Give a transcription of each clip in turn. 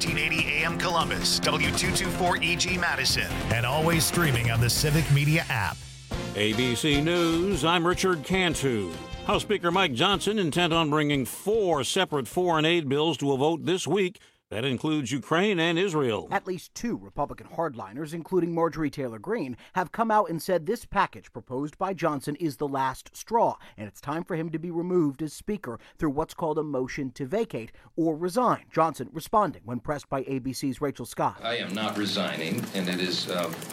1480 AM Columbus, W224EG Madison, and always streaming on the Civic Media app. ABC News, I'm Richard Cantu. House Speaker Mike Johnson intent on bringing 4 separate foreign aid bills to a vote this week. That includes Ukraine and Israel. At least 2 Republican hardliners, including Marjorie Taylor Greene, have come out and said this package proposed by Johnson is the last straw, and it's time for him to be removed as Speaker through what's called a motion to vacate or resign. Johnson responding when pressed by ABC's Rachel Scott. I am not resigning, and it is,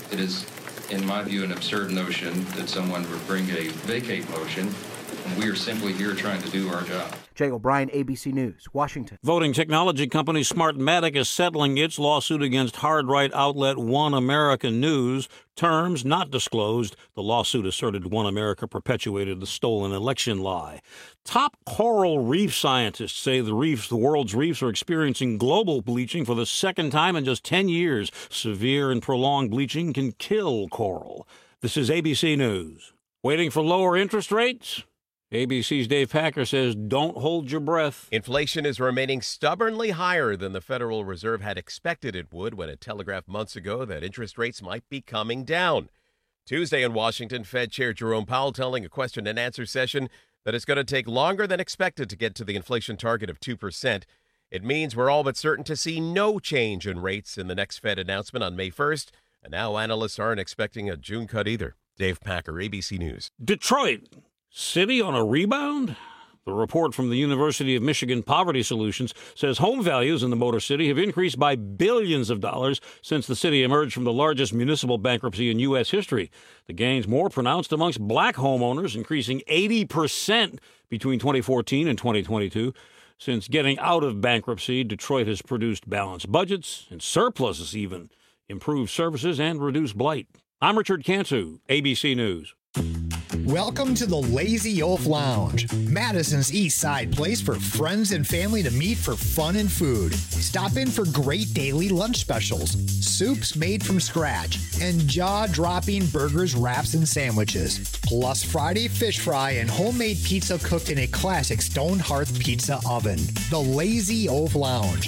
in my view, an absurd notion that someone would bring a vacate motion. We are simply here trying to do our job. Jay O'Brien, ABC News, Washington. Voting technology company Smartmatic is settling its lawsuit against hard-right outlet One American News. Terms not disclosed. The lawsuit asserted One America perpetuated the stolen election lie. Top coral reef scientists say the world's reefs are experiencing global bleaching for the second time in just 10 years. Severe and prolonged bleaching can kill coral. This is ABC News. Waiting for lower interest rates? ABC's Dave Packer says, don't hold your breath. Inflation is remaining stubbornly higher than the Federal Reserve had expected it would when it telegraphed months ago that interest rates might be coming down. Tuesday in Washington, Fed Chair Jerome Powell telling a question and answer session that it's going to take longer than expected to get to the inflation target of 2%. It means we're all but certain to see no change in rates in the next Fed announcement on May 1st. And now analysts aren't expecting a June cut either. Dave Packer, ABC News. Detroit. City on a rebound? The report from the University of Michigan Poverty Solutions says home values in the Motor City have increased by billions of dollars since the city emerged from the largest municipal bankruptcy in U.S. history. The gains more pronounced amongst black homeowners, increasing 80% between 2014 and 2022. Since getting out of bankruptcy, Detroit has produced balanced budgets and surpluses even, improved services, and reduced blight. I'm Richard Cantu, ABC News. Welcome to the Lazy Oaf Lounge, Madison's East Side place for friends and family to meet for fun and food. Stop in for great daily lunch specials, soups made from scratch, and jaw-dropping burgers, wraps, and sandwiches. Plus Friday fish fry and homemade pizza cooked in a classic stone hearth pizza oven. The Lazy Oaf Lounge,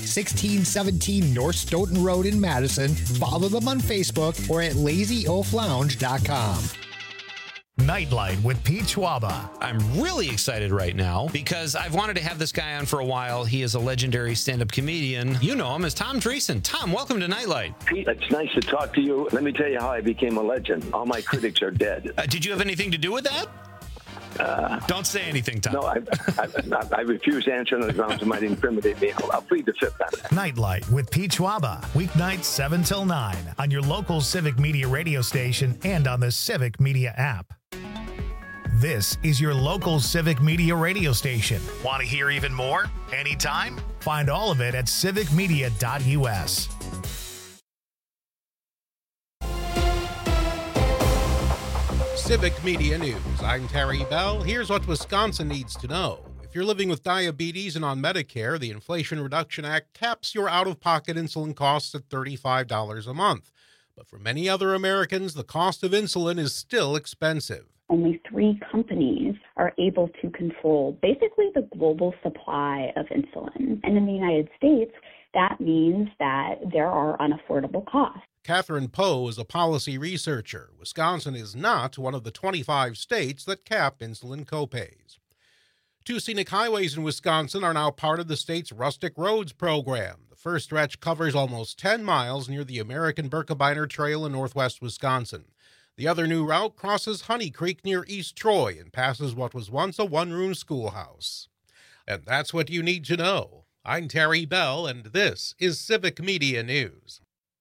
1617 North Stoughton Road in Madison. Follow them on Facebook or at lazyoaflounge.com. Nightlight with Pete Schwaba. I'm really excited right now because I've wanted to have this guy on for a while. He is a legendary stand-up comedian. You know him as Tom Dreesen. Tom, welcome to Nightlight. Pete, it's nice to talk to you. Let me tell you how I became a legend. All my critics are dead. Did you have anything to do with that? Don't say anything, Tom. No, I refuse to answer on the grounds it might incriminate me. I'll plead the fifth on it. Nightlight with Pete Schwaba. Weeknights 7 till 9 on your local Civic Media radio station and on the Civic Media app. This is your local Civic Media radio station. Want to hear even more? Anytime? Find all of it at civicmedia.us. Civic Media News. I'm Terry Bell. Here's what Wisconsin needs to know. If you're living with diabetes and on Medicare, the Inflation Reduction Act caps your out-of-pocket insulin costs at $35 a month. But for many other Americans, the cost of insulin is still expensive. Only 3 companies are able to control basically the global supply of insulin. And in the United States, that means that there are unaffordable costs. Catherine Poe is a policy researcher. Wisconsin is not one of the 25 states that cap insulin copays. 2 scenic highways in Wisconsin are now part of the state's Rustic Roads program. The first stretch covers almost 10 miles near the American Birkebeiner Trail in northwest Wisconsin. The other new route crosses Honey Creek near East Troy and passes what was once a one-room schoolhouse. And that's what you need to know. I'm Terry Bell, and this is Civic Media News.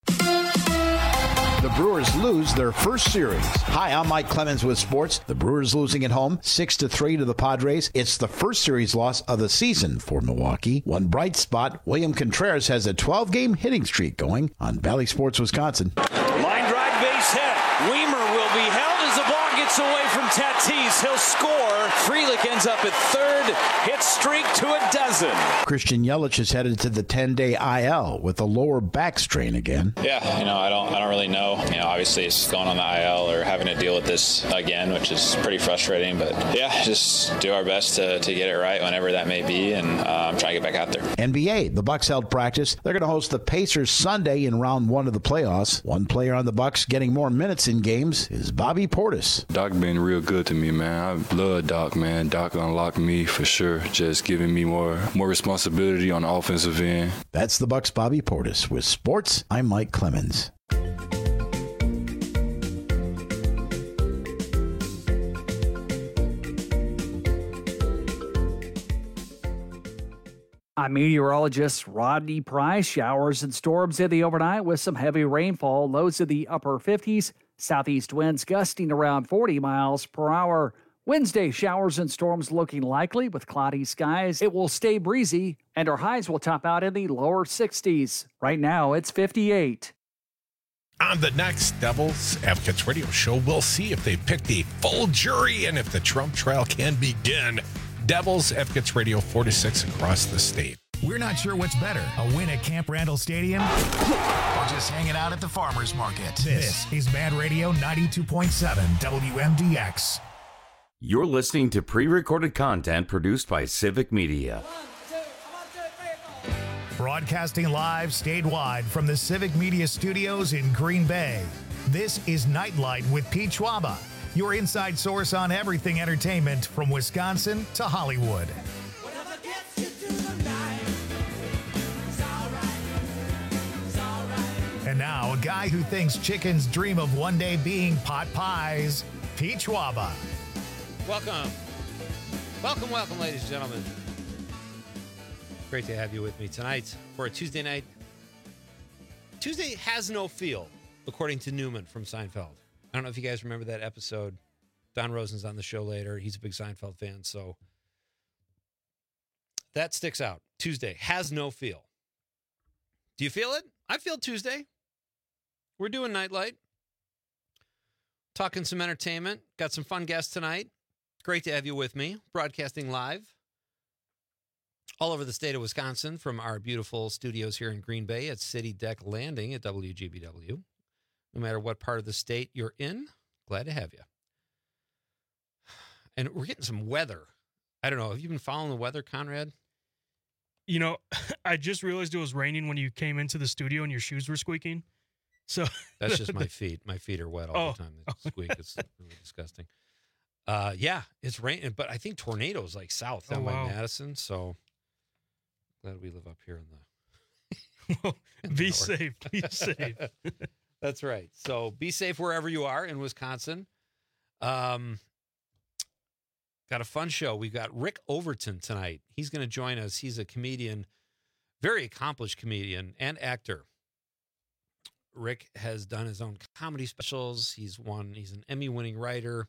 The Brewers lose their first series. Hi, I'm Mike Clemens with sports. The Brewers losing at home 6-3 to the Padres. It's the first series loss of the season for Milwaukee. One bright spot, William Contreras has a 12-game hitting streak going on Valley Sports Wisconsin. Line drive base hit. Weimer will be held as the ball gets away from Tatis. He'll score. Frelick ends up at third. Hit streak to a dozen. Christian Yelich is headed to the 10-day IL with a lower back strain again. Yeah, I don't really know. Obviously it's going on the IL or having to deal with this again, which is pretty frustrating. But yeah, just do our best to get it right whenever that may be, and try to get back out there. NBA, the Bucks held practice. They're going to host the Pacers Sunday in round 1 of the playoffs. One player on the Bucks getting more minutes in games is Bobby Portis. Doc been real good to me, man. I love Doc, man. Doc unlocked me for sure, just giving me more responsibility on the offensive end. That's the Bucks' Bobby Portis. With sports, I'm Mike Clemens. I'm meteorologist Rodney Price. Showers and storms in the overnight with some heavy rainfall. Lows in the upper 50s. Southeast winds gusting around 40 miles per hour. Wednesday, showers and storms looking likely with cloudy skies. It will stay breezy, and our highs will top out in the lower 60s. Right now, it's 58. On the next Devil's Advocates Radio show, we'll see if they picked a full jury and if the Trump trial can begin. Devil's Advocates Radio 4 to 6 across the state. We're not sure what's better, a win at Camp Randall Stadium or just hanging out at the farmer's market. This is Mad Radio 92.7 WMDX. You're listening to pre-recorded content produced by Civic Media. Broadcasting live statewide from the Civic Media Studios in Green Bay. This is Nightlight with Pete Schwaba, your inside source on everything entertainment from Wisconsin to Hollywood. And now, a guy who thinks chickens dream of one day being pot pies, Pete Schwaba. Welcome, ladies and gentlemen. Great to have you with me tonight for a Tuesday night. Tuesday has no feel, according to Newman from Seinfeld. I don't know if you guys remember that episode. Don Rosen's on the show later. He's a big Seinfeld fan, so that sticks out. Tuesday has no feel. Do you feel it? I feel Tuesday. We're doing Nightlight. Talking some entertainment. Got some fun guests tonight. Great to have you with me. Broadcasting live all over the state of Wisconsin from our beautiful studios here in Green Bay at City Deck Landing at WGBW. No matter what part of the state you're in, glad to have you. And we're getting some weather. I don't know. Have you been following the weather, Conrad? I just realized it was raining when you came into the studio and your shoes were squeaking. So that's just my feet. My feet are wet all the time. They squeak. It's really disgusting. Yeah, it's raining, but I think tornadoes like south down by Madison. So glad we live up here in the. Be safe. Be safe. That's right. So be safe wherever you are in Wisconsin. Got a fun show. We've got Rick Overton tonight. He's going to join us. He's a comedian, very accomplished comedian and actor. Rick has done his own comedy specials. He's an Emmy-winning writer.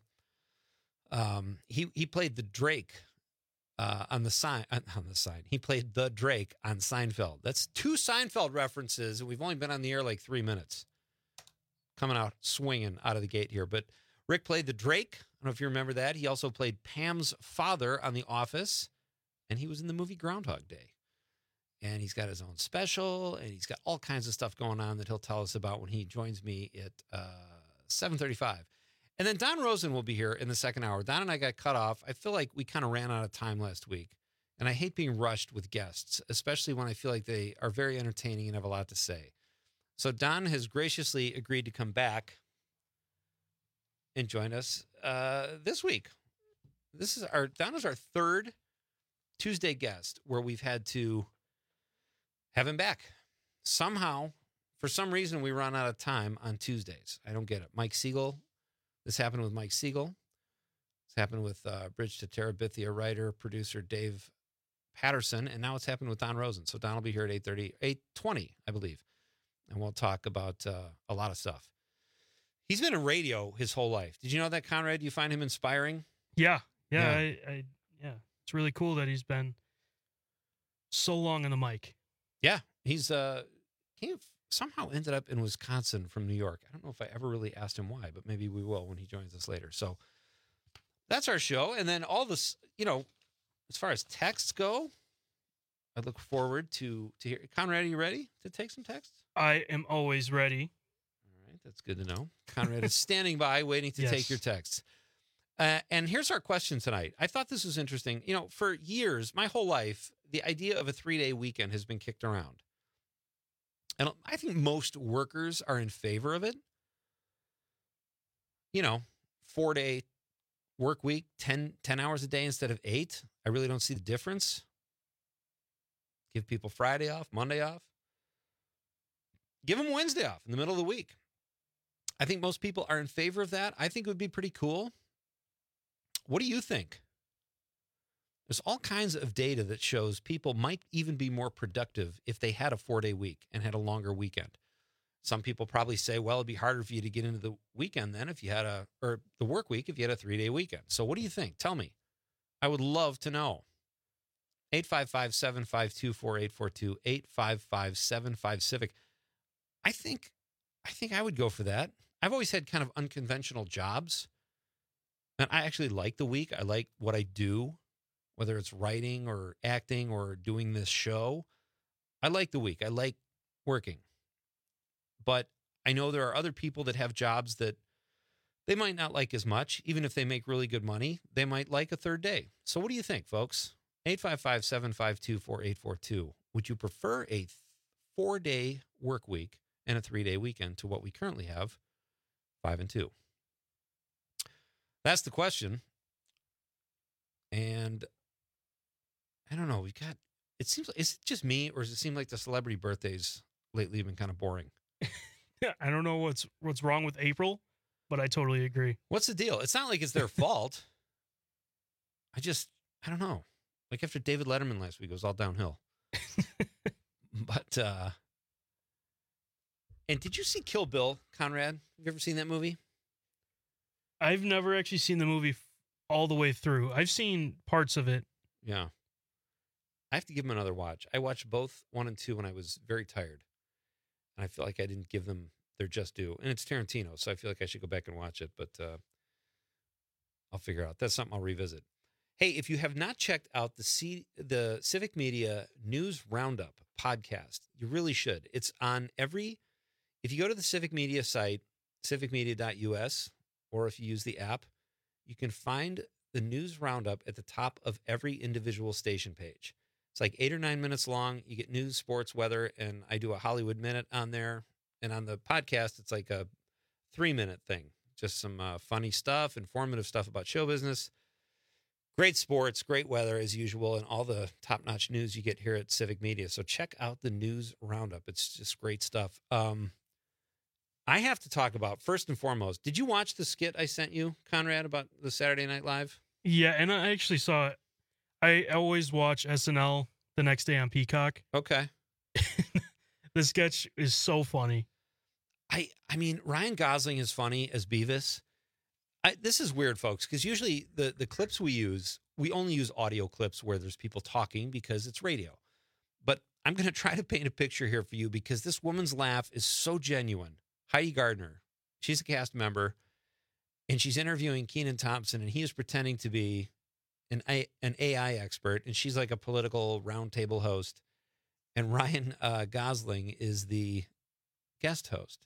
He played the Drake on the sign. He played the Drake on Seinfeld. That's 2 Seinfeld references, and we've only been on the air like 3 minutes. Coming out swinging out of the gate here. But Rick played the Drake. I don't know if you remember that. He also played Pam's father on The Office, and he was in the movie Groundhog Day. And he's got his own special, and he's got all kinds of stuff going on that he'll tell us about when he joins me at 7:35. And then Don Rosen will be here in the second hour. Don and I got cut off. I feel like we kind of ran out of time last week, and I hate being rushed with guests, especially when I feel like they are very entertaining and have a lot to say. So Don has graciously agreed to come back and join us this week. Don is our third Tuesday guest where we've had to have him back. Somehow, for some reason, we run out of time on Tuesdays. I don't get it. Mike Siegel. This happened with Mike Siegel. This happened with Bridge to Terabithia writer, producer Dave Patterson, and now it's happened with Don Rosen. So Don will be here at 8:20, I believe, and we'll talk about a lot of stuff. He's been in radio his whole life. Did you know that, Conrad? Do you find him inspiring? Yeah. It's really cool that he's been so long on the mic. Yeah, he's somehow ended up in Wisconsin from New York. I don't know if I ever really asked him why, but maybe we will when he joins us later. So that's our show. And then all this, as far as texts go, I look forward to hear. Conrad, are you ready to take some texts? I am always ready. All right, that's good to know. Conrad is standing by, waiting to take your texts. And here's our question tonight. I thought this was interesting. For years, my whole life, the idea of a 3-day weekend has been kicked around. And I think most workers are in favor of it. 4-day work week, 10 hours a day instead of 8. I really don't see the difference. Give people Friday off, Monday off. Give them Wednesday off in the middle of the week. I think most people are in favor of that. I think it would be pretty cool. What do you think? There's all kinds of data that shows people might even be more productive if they had a 4-day week and had a longer weekend. Some people probably say, well, it'd be harder for you to get into the weekend then if you had the work week if you had a 3-day weekend. So what do you think? Tell me. I would love to know. 855-752-4842, 855-75-CIVIC. I think I would go for that. I've always had kind of unconventional jobs. And I actually like the week. I like what I do, whether it's writing or acting or doing this show. I like the week. I like working. But I know there are other people that have jobs that they might not like as much. Even if they make really good money, they might like a third day. So what do you think, folks? 855-752-4842. Would you prefer a 4-day work week and a 3-day weekend to what we currently have, 5 and 2? That's the question. And I don't know. It seems like, is it just me or does it seem like the celebrity birthdays lately have been kind of boring? I don't know what's wrong with April, but I totally agree. What's the deal? It's not like it's their fault. I don't know. Like after David Letterman last week, it was all downhill. But, and did you see Kill Bill, Conrad? Have you ever seen that movie? I've never actually seen the movie all the way through. I've seen parts of it. Yeah. I have to give them another watch. I watched both 1 and 2 when I was very tired. And I feel like I didn't give them their just due. And it's Tarantino, so I feel like I should go back and watch it. But I'll figure out. That's something I'll revisit. Hey, if you have not checked out the Civic Media News Roundup podcast, you really should. It's on if you go to the Civic Media site, civicmedia.us, or if you use the app, you can find the news roundup at the top of every individual station page. It's like 8 or 9 minutes long. You get news, sports, weather, and I do a Hollywood Minute on there. And on the podcast, it's like a 3-minute thing. Just some funny stuff, informative stuff about show business. Great sports, great weather as usual, and all the top-notch news you get here at Civic Media. So check out the news roundup. It's just great stuff. I have to talk about, first and foremost, did you watch the skit I sent you, Conrad, about the Saturday Night Live? Yeah, and I actually saw it. I always watch SNL the next day on Peacock. Okay. The sketch is so funny. I mean, Ryan Gosling is funny as Beavis. This is weird, folks, because usually the clips we only use audio clips where there's people talking because it's radio. But I'm going to try to paint a picture here for you because this woman's laugh is so genuine. Heidi Gardner, she's a cast member, and she's interviewing Kenan Thompson, and he is pretending to be an AI expert, and she's like a political roundtable host, and Ryan Gosling is the guest host.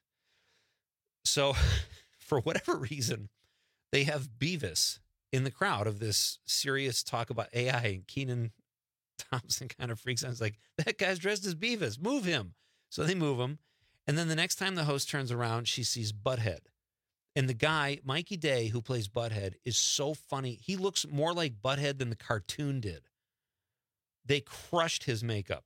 So for whatever reason, they have Beavis in the crowd of this serious talk about AI, and Kenan Thompson kind of freaks out. He's like, that guy's dressed as Beavis. Move him. So they move him. And then the next time the host turns around, she sees Butthead. And the guy, Mikey Day, who plays Butthead, is so funny. He looks more like Butthead than the cartoon did. They crushed his makeup.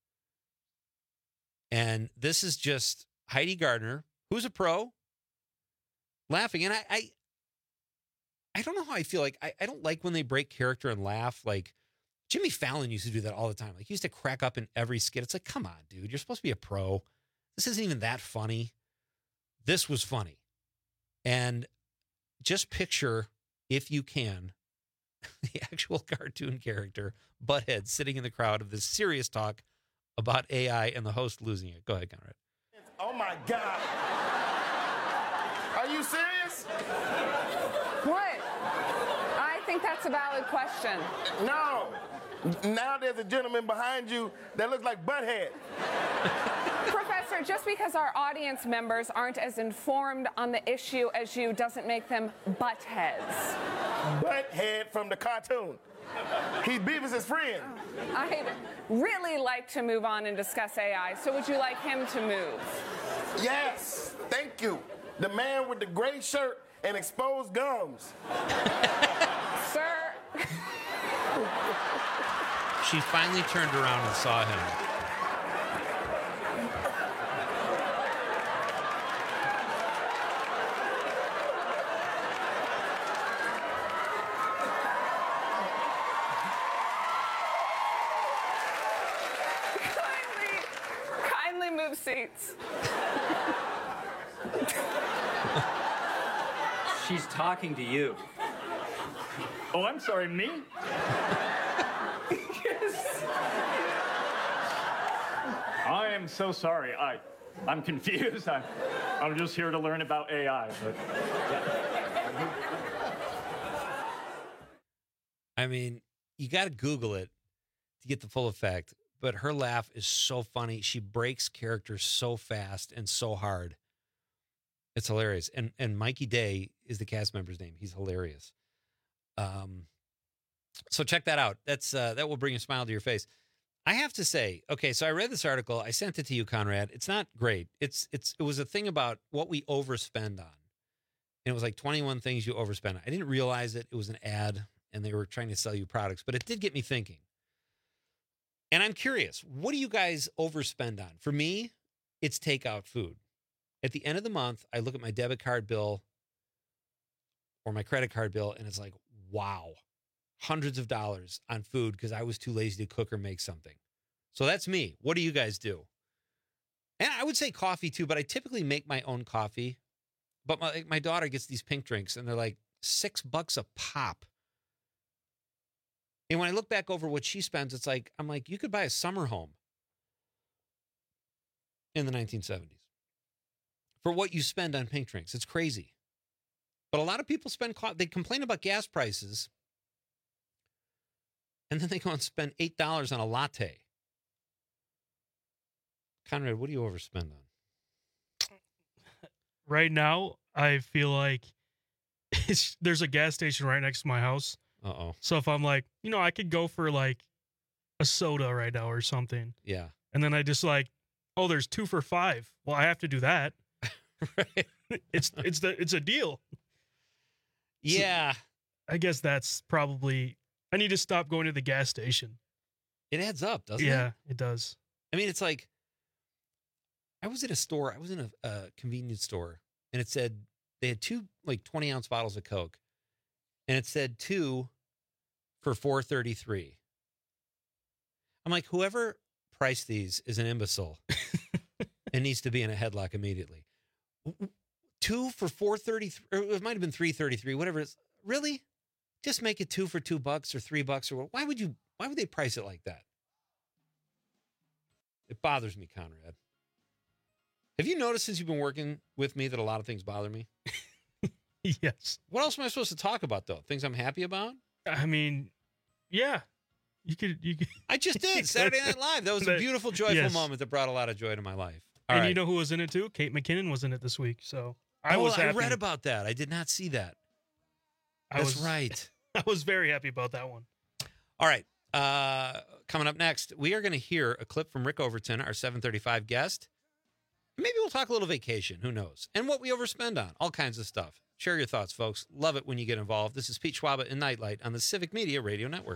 And this is just Heidi Gardner, who's a pro, laughing. And I don't know how I feel. Like, I don't like when they break character and laugh. Like, Jimmy Fallon used to do that all the time. Like, he used to crack up in every skit. It's like, come on, dude. You're supposed to be a pro. This isn't even that funny. This was funny. And just picture, if you can, the actual cartoon character, Butthead, sitting in the crowd of this serious talk about AI and the host losing it. Go ahead, Conrad. Oh, my God. Are you serious? What? I think that's a valid question. No. Now there's a gentleman behind you that looks like Butthead. Professor, just because our audience members aren't as informed on the issue as you doesn't make them buttheads. Butthead from the cartoon. He's Beavis' friend. I'd really like to move on and discuss AI, so would you like him to move? Yes, thank you. The man with the gray shirt and exposed gums. Sir. She finally turned around and saw him. Kindly move seats. She's talking to you. Oh, I'm sorry, me? Yes. I am so sorry. I'm confused. I'm just here to learn about AI. But yeah. I mean, you got to Google it to get the full effect. But her laugh is so funny. She breaks characters so fast and so hard. It's hilarious. And Mikey Day is the cast member's name. He's hilarious. So check that out. That will bring a smile to your face. I have to say, okay, so I read this article. I sent it to you, Conrad. It's not great. It was a thing about what we overspend on. And it was like 21 things you overspend on. I didn't realize it. It was an ad, and they were trying to sell you products. But it did get me thinking. And I'm curious, what do you guys overspend on? For me, it's takeout food. At the end of the month, I look at my debit card bill or my credit card bill, and it's like, wow, hundreds of dollars on food because I was too lazy to cook or make something. So that's me. What do you guys do? And I would say coffee too, but I typically make my own coffee. But my daughter gets these pink drinks, and they're like $6 a pop. And when I look back over what she spends, it's like, I'm like, you could buy a summer home in the 1970s for what you spend on pink drinks. It's crazy. But a lot of people they complain about gas prices, and then they go and spend $8 on a latte. Conrad, what do you overspend on? Right now, I feel like there's a gas station right next to my house. Uh-oh. So if I'm like, I could go for like a soda right now or something. Yeah. And then I just like, oh, there's 2 for $5. Well, I have to do that. Right. It's a deal. Yeah. So I guess that's probably, I need to stop going to the gas station. It adds up, doesn't it? Yeah, it does. I mean, it's like, I was at a store, I was in a convenience store, and it said they had 2 like 20-ounce bottles of Coke, and it said 2 for $4.33. I'm like, whoever priced these is an imbecile and needs to be in a headlock immediately. 2 for $4.33, or it might have been $3.33, whatever it is. Really? Just make it 2 for $2 or $3 or why would they price it like that? It bothers me, Conrad. Have you noticed since you've been working with me that a lot of things bother me? Yes. What else am I supposed to talk about, though? Things I'm happy about? I mean, yeah. You could. I just did. Saturday Night Live. That was a beautiful, joyful moment that brought a lot of joy to my life. And you know who was in it, too? Kate McKinnon was in it this week. So I was happy. I read about that. I did not see that. That's right. I was very happy about that one. All right. Coming up next, we are going to hear a clip from Rick Overton, our 735 guest. Maybe we'll talk a little vacation. Who knows? And what we overspend on. All kinds of stuff. Share your thoughts, folks. Love it when you get involved. This is Pete Schwaba in Nightlight on the Civic Media Radio Network.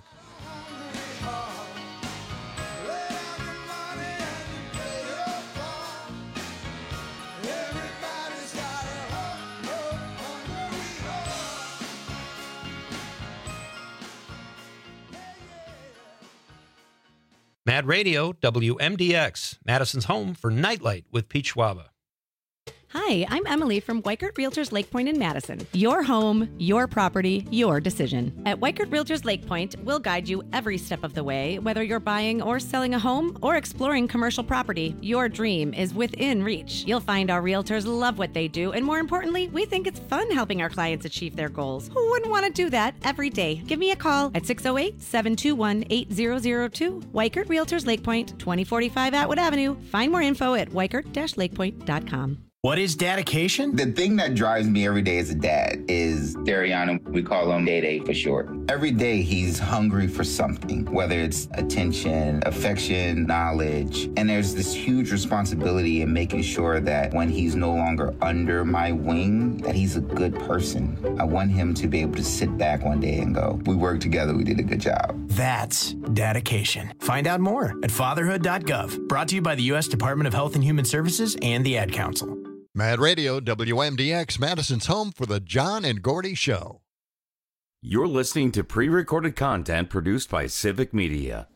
Mad Radio, WMDX, Madison's home for Nightlight with Pete Schwaba. Hi, I'm Emily from Weichert Realtors Lake Point in Madison. Your home, your property, your decision. At Weichert Realtors Lake Point, we'll guide you every step of the way, whether you're buying or selling a home or exploring commercial property. Your dream is within reach. You'll find our realtors love what they do, and more importantly, we think it's fun helping our clients achieve their goals. Who wouldn't want to do that every day? Give me a call at 608-721-8002. Weichert Realtors Lake Point, 2045 Atwood Avenue. Find more info at weichert-lakepoint.com. What is dedication? The thing that drives me every day as a dad is Dariana. We call him Day for short. Every day he's hungry for something, whether it's attention, affection, knowledge. And there's this huge responsibility in making sure that when he's no longer under my wing, that he's a good person. I want him to be able to sit back one day and go, we worked together, we did a good job. That's dedication. Find out more at fatherhood.gov. Brought to you by the U.S. Department of Health and Human Services and the Ad Council. Mad Radio, WMDX, Madison's home for the John and Gordy Show. You're listening to pre-recorded content produced by Civic Media.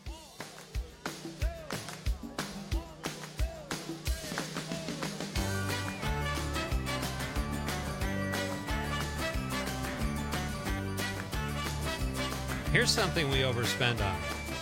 Here's something we overspend on.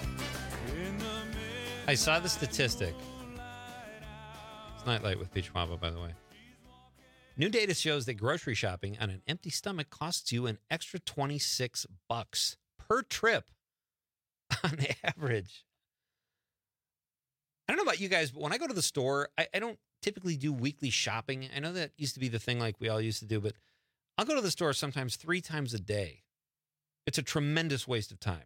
I saw the statistic. It's Nightlight with Peach Wamba, by the way. New data shows that grocery shopping on an empty stomach costs you an extra $26 per trip on average. I don't know about you guys, but when I go to the store, I don't typically do weekly shopping. I know that used to be the thing like we all used to do, but I'll go to the store sometimes 3 times a day. It's a tremendous waste of time.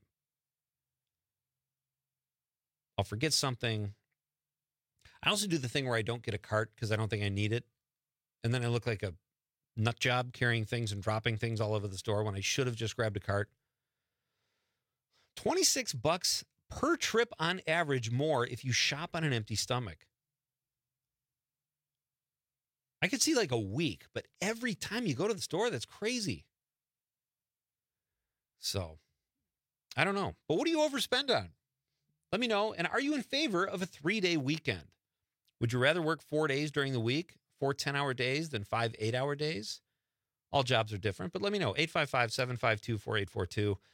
I'll forget something. I also do the thing where I don't get a cart because I don't think I need it. And then I look like a nut job carrying things and dropping things all over the store when I should have just grabbed a cart. $26 per trip on average more if you shop on an empty stomach. I could see like a week, but every time you go to the store, that's crazy. So, I don't know. But what do you overspend on? Let me know. And are you in favor of a 3-day weekend? Would you rather work 4 days during the week, 4 10-hour days, than 5 8-hour days? All jobs are different, but let me know. 855-752-4842.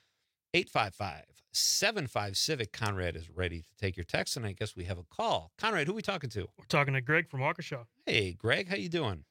855-75-CIVIC. Conrad is ready to take your text, and I guess we have a call. Conrad, who are we talking to? We're talking to Greg from Waukesha. Hey, Greg, how you doing?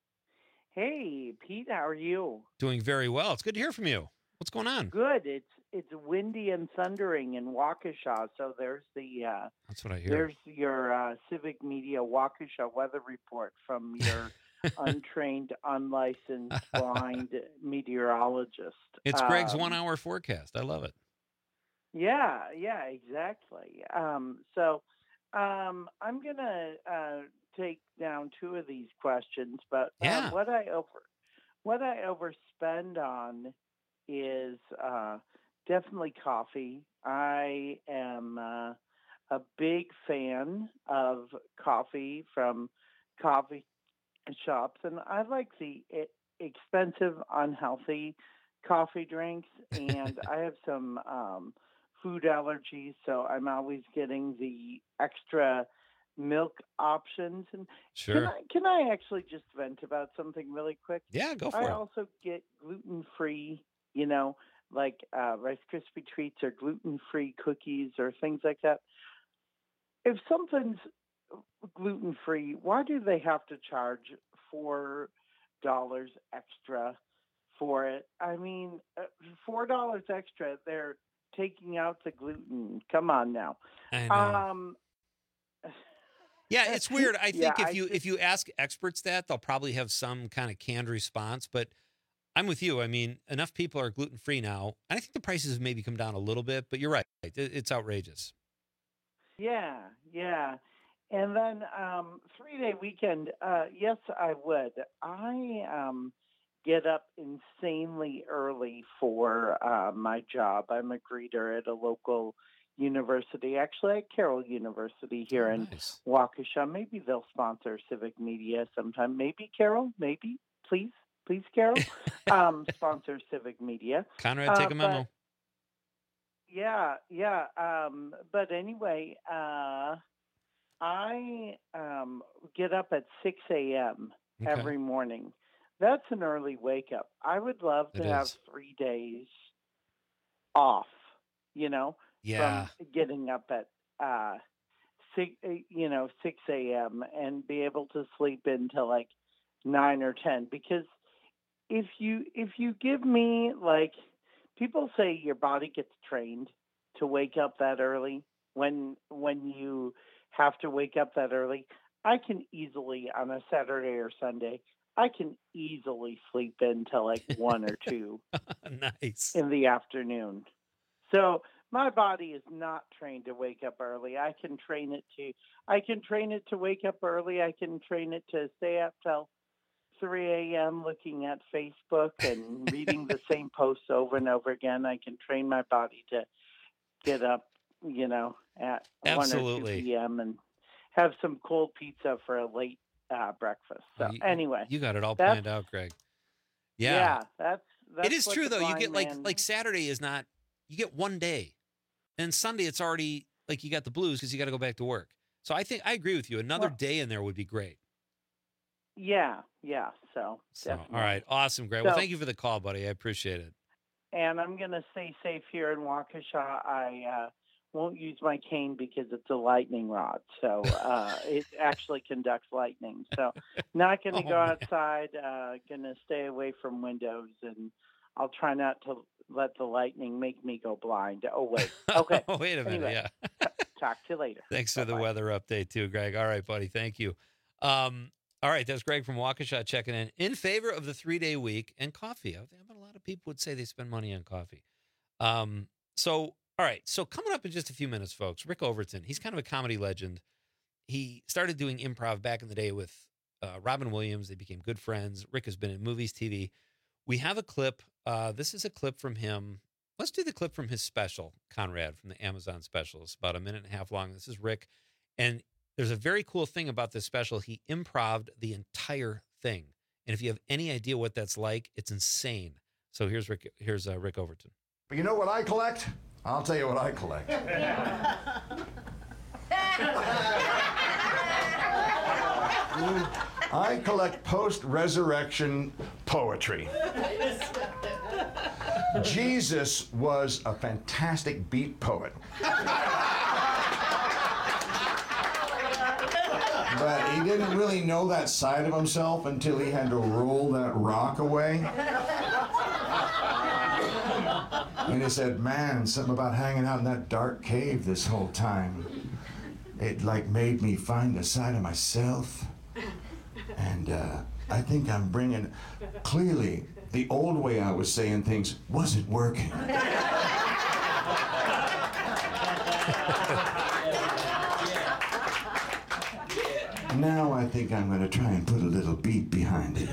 Hey, Pete, how are you? Doing very well. It's good to hear from you. What's going on? Good. It's windy and thundering in Waukesha, so there's the that's what I hear. There's your Civic Media Waukesha weather report from your untrained, unlicensed, blind meteorologist. It's Greg's 1 hour forecast. I love it. Yeah, exactly. So I'm gonna take down 2 of these questions, but what I overspend on is definitely coffee. I am a big fan of coffee from coffee shops, and I like the expensive, unhealthy coffee drinks, and I have some food allergies, so I'm always getting the extra milk options. And sure. Can I actually just vent about something really quick? Yeah, go for it. I also get gluten-free, like Rice Krispie treats or gluten-free cookies or things like that. If something's gluten-free, why do they have to charge $4 extra for it? I mean, $4 extra, they're taking out the gluten. Come on now. I know. Yeah, it's weird. I think if you ask experts that, they'll probably have some kind of canned response, but I'm with you. I mean, enough people are gluten-free now, and I think the prices have maybe come down a little bit, but you're right. It's outrageous. Yeah. And then 3-day weekend, yes, I would. I get up insanely early for my job. I'm a greeter at a local university, actually at Carroll University here in Waukesha. Maybe they'll sponsor Civic Media sometime. Maybe, Carroll, maybe. Please, Carroll, sponsor Civic Media. Conrad, take a memo. Yeah. But anyway, I get up at 6 a.m. every morning. That's an early wake up. I would love to have 3 days off, Yeah. from getting up at 6 a.m. and be able to sleep until like 9 or 10. Because if you give me, like, people say your body gets trained to wake up that early. When you have to wake up that early, I can easily, on a Saturday or Sunday, I can easily sleep until like 1 or 2 Nice. in the afternoon. So my body is not trained to wake up early. I can train it to wake up early. I can train it to stay up till 3 a.m. looking at Facebook and reading the same posts over and over again. I can train my body to get up, at 1 or 2 p.m. and have some cold pizza for a late breakfast. So anyway, you got it all planned out, Greg. Yeah, that's it is what true the though. You blind get man- like Saturday is not. You get 1 day, and Sunday it's already like you got the blues because you got to go back to work. So I think I agree with you. Another day in there would be great. Yeah. So all definitely. right, awesome, Greg. Well, thank you for the call, buddy. I appreciate it. And I'm going to stay safe here in Waukesha. I won't use my cane because it's a lightning rod. So it actually conducts lightning. So not going to go outside, going to stay away from windows, and I'll try not to let the lightning make me go blind. Oh, wait. Okay. Wait a minute. Anyway, Yeah. talk to you later. Thanks for the weather update too, Greg. All right, buddy. Thank you. All right, that's Greg from Waukesha checking in favor of the 3-day week and coffee. I bet a lot of people would say they spend money on coffee. All right. So coming up in just a few minutes, folks, Rick Overton. He's kind of a comedy legend. He started doing improv back in the day with Robin Williams. They became good friends. Rick has been in movies, TV. We have a clip. This is a clip from him. Let's do the clip from his special, Conrad, from the Amazon special. It's about 1.5 minutes long. This is Rick. And there's a very cool thing about this special. He improv'd the entire thing. And if you have any idea what that's like, it's insane. So here's Rick Overton. But you know what I collect? I'll tell you what I collect. I collect post-resurrection poetry. Jesus was a fantastic beat poet. But he didn't really know that side of himself until he had to roll that rock away. And he said, man, something about hanging out in that dark cave this whole time. It made me find a side of myself. And I think I'm bringing, clearly, the old way I was saying things wasn't working. Now I think I'm going to try and put a little beat behind it.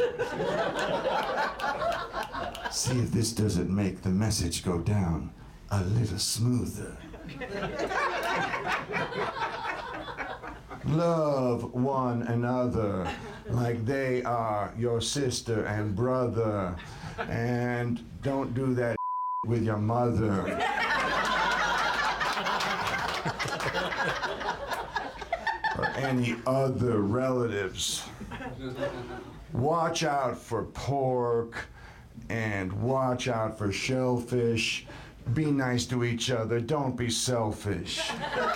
See if this doesn't make the message go down a little smoother. Love one another like they are your sister and brother. And don't do that with your mother. Or any other relatives. Watch out for pork and watch out for shellfish. Be nice to each other. Don't be selfish.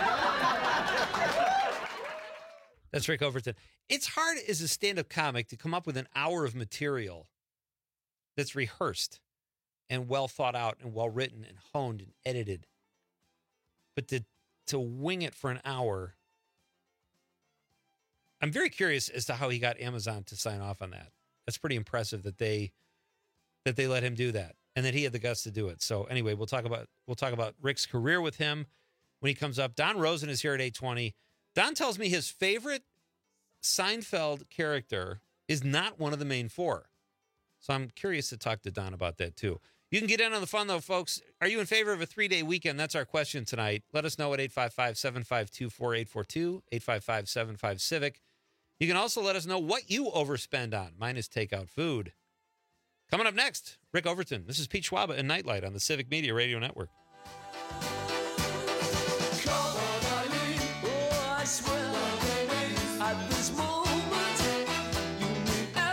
That's Rick Overton. It's hard as a stand-up comic to come up with an hour of material that's rehearsed and well thought out and well written and honed and edited. But to wing it for an hour, I'm very curious as to how he got Amazon to sign off on that. That's pretty impressive that they let him do that and that he had the guts to do it. So anyway, we'll talk about Rick's career with him when he comes up. Don Rosen is here at 8:20. Don tells me his favorite Seinfeld character is not one of the main four. So I'm curious to talk to Don about that too. You can get in on the fun though, folks. Are you in favor of a 3-day weekend? That's our question tonight. Let us know at 855-752-4842, 855-75-CIVIC. You can also let us know what you overspend on. Mine is takeout food. Coming up next, Rick Overton. This is Pete Schwaba and Nightlight on the Civic Media Radio Network. At this moment, you need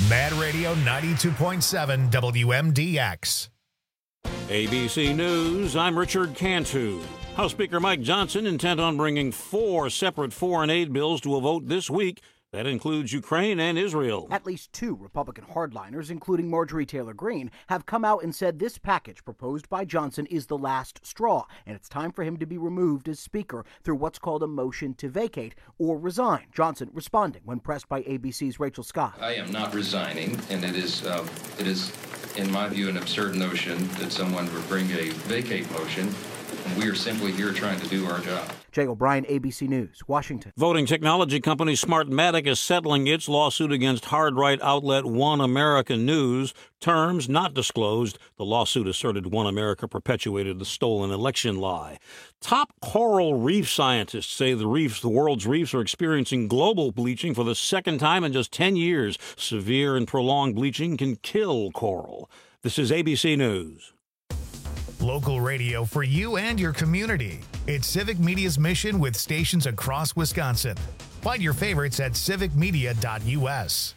Mad Radio 92.7 WMDX. ABC News, I'm Richard Cantu. House Speaker Mike Johnson intent on bringing 4 separate foreign aid bills to a vote this week. That includes Ukraine and Israel. At least 2 Republican hardliners, including Marjorie Taylor Greene, have come out and said this package proposed by Johnson is the last straw, and it's time for him to be removed as Speaker through what's called a motion to vacate or resign. Johnson responding when pressed by ABC's Rachel Scott. I am not resigning, and it is, in my view, an absurd notion that someone would bring a vacate motion. We are simply here trying to do our job. Jay O'Brien, ABC News, Washington. Voting technology company Smartmatic is settling its lawsuit against hard-right outlet One America News. Terms not disclosed. The lawsuit asserted One America perpetuated the stolen election lie. Top coral reef scientists say the world's reefs are experiencing global bleaching for the second time in just 10 years. Severe and prolonged bleaching can kill coral. This is ABC News. Local radio for you and your community. It's Civic Media's mission with stations across Wisconsin. Find your favorites at civicmedia.us.